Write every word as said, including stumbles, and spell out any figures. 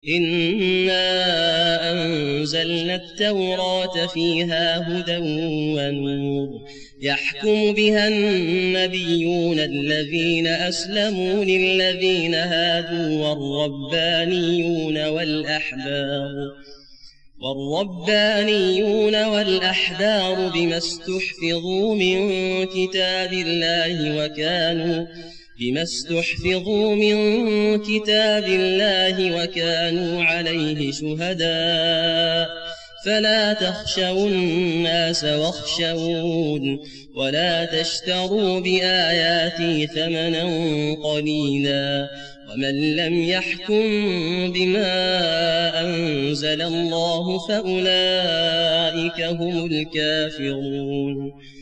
إنا أنزلنا التوراة فيها هدى ونور يحكم بها النبيون الذين أسلموا للذين هادوا والربانيون والأحبار والربانيون والأحبار بما استحفظوا من كتاب الله وكانوا بما استحفظوا من كتاب الله وكانوا عليه شهداء فلا تخشوا الناس واخشون ولا تشتروا بآياتي ثمنا قليلا ومن لم يحكم بما أنزل الله فأولئك هم الكافرون.